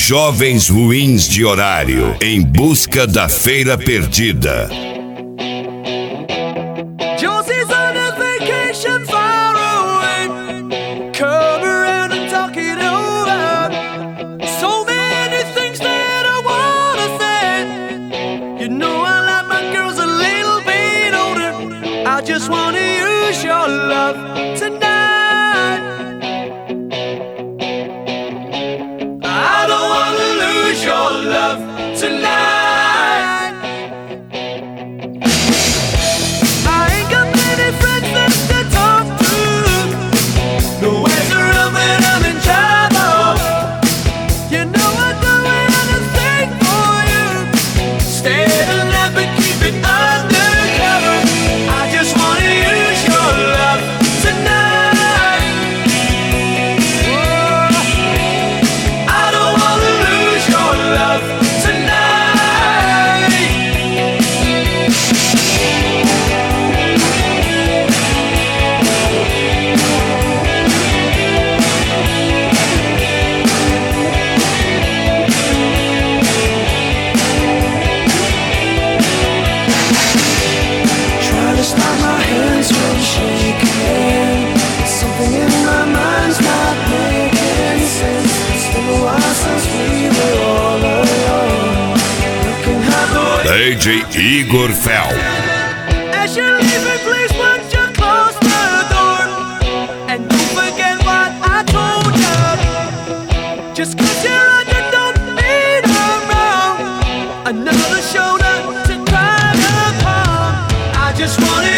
jovens ruins de horário em busca da feira perdida. Josie's on a vacation far away. Come around and talk it over. So many things that I wanna say. You know I like my girls a little bit older. I just wanna use your love tonight. I don't wanna lose your love tonight. I ain't got many friends left to talk to. Nowhere's around when I'm in trouble. You know I'd do anything for you. Stay alive but keep it undercover. I just wanna use your love tonight. Whoa. I don't wanna lose your love tonight. Trying to stop my hands from shaking. Something in my mind's not making sense. It's been a while since we were all alone. Looking how the DJ Igor Fel. As you're leaving, please won't you close the door. And don't forget what I told you. Just 'cause you're on your don't mean I'm wrong. Another shoulder to cry upon. I just wanna